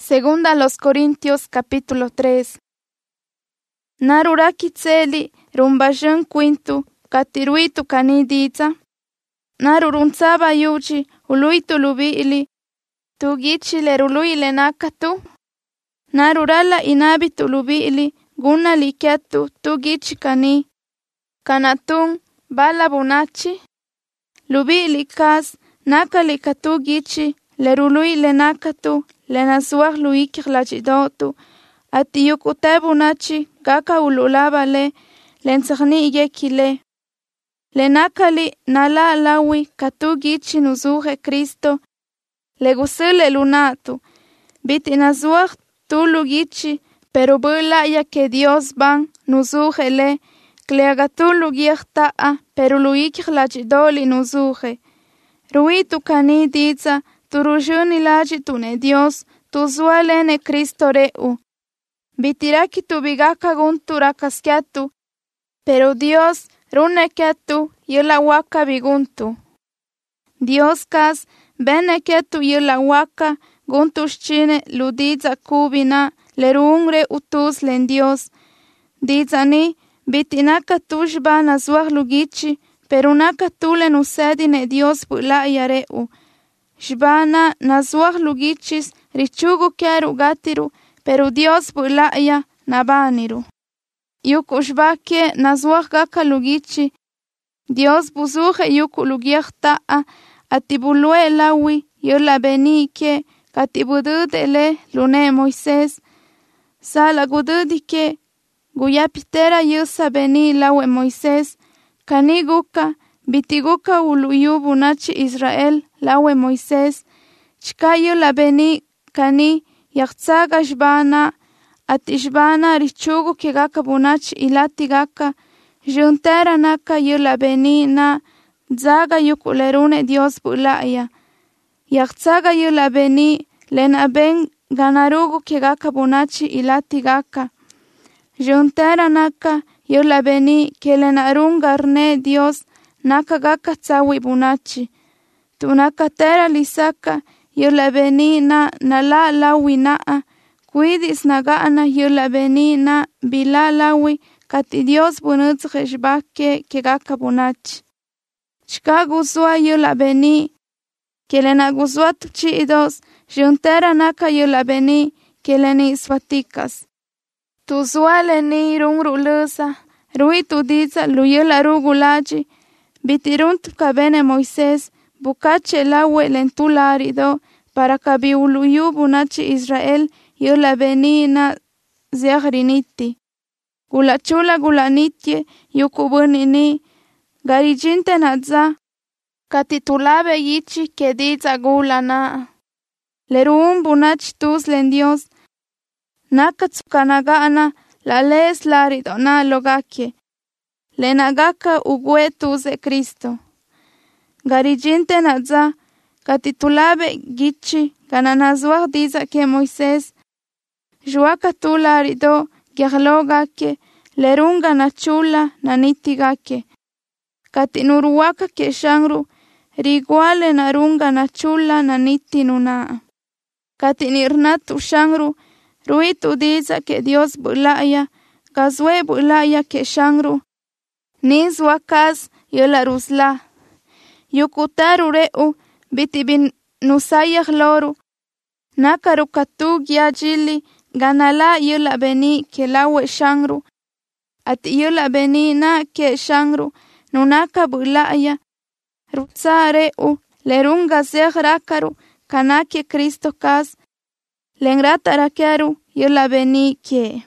Segunda a los Corintios capítulo 3. Naruraki tseli rumbajan quintu katiruitu kaniditsa. Naruruntsaba yuchi uluitu lubiili tugichi lerului lenakatu. Narurala inabitu lubiili guna likiatu tugichi kani. Kanatun bala bunachi. Lubiili kas nakali katugichi lerului lenakatu lenasuah luikir lachidotu. Ati yukute bunachi gaka ululaba le lensagni yekile. Lenakali nala lawi katugichi nuzuhe Cristo. Legusile lunatu. Biti nazuah tulugichi pero bula ya que Dios ban nuzuhe le. Kleagatulu giechtaa pero luikir lachidoli nuzuhe. Ruitu kani diza turujuni lachitune Dios tuzualene Cristo reu. Bitiraki tu bigaka guntura kaskiatu, pero Dios runeketu yela waka biguntu. Dios kas beneketu yela waka guntushchine ludiza kubina lerungre utus len Dios. Dizani bitinaka tushba nazuah lugichi, pero naka tulen usedine Dios bula yareu. Shbana nazuah lugichis richugu keru gatiru, pero Dios bulaya nabaniru. Yuku shbake nazuah gaka lugichi. Dios buzuhe yuku lugiach taa atibulue lawi yola benike katibududele lune Moisés. Sala gududike guyapitera yusa beni lawe Moisés. Kaniguka bitiguka uluyubu nachi Israel lawe Moisés. Chikayo la beni kani Yachtsaga shbana atishbana richugu kigaka bunach ilati gaka juntera naka yula beni na zaga yukulerune Dios bulaya. Yachtsaga yula beni lena ben ganarugu kigaka bunach ilati gaka. Juntera naka yula beni que lena rungarne Dios naka gaka tsawi bunachi. Tunaka tera lisaka yula beni na la lawi naa, kuidis nagaana yula beni na bila lawi kati Dios bunutzge shbake kegaka bunachi. Chka guzua yula beni, que lena guzua tuchidos, juntera naka yula beni, que leni isvatikas. Tuzua leni rungru lusa, rui tu diza lu yula rugulaji, bitiruntu kabene Moisés, bukache lawe lentularido para kabiuluyu bunachi Israel yola benina ziagriniti. Gulachula gulanitye yukubunini garijinte nadza katitulabe yichi kediza gulana. Leruun bunach tus len Dios nakatsukanagana la les laridona logakye. Lenagaka ugue tuze Cristo. Garijinte nadza katitulabe gichi gananazuah diza que Moisés juaka tularido giaglogake lerunga nachula nanitigake katinuruaka que shangru riguale narunga nachula naniti nuna katinirnatu shangru ruitu diza que Dios bulaya gazwe bulaya que shangru nizwakas yola rusla yukutaru reu bitibin nusayah loru nakaru katu gyajili ganala yula beni ke lawe shangru ati yula beni na ke shangru nunaka bulaya rutsa reu lerunga zehrakaru kanake Cristo kas lengrata rakeru yula beni ke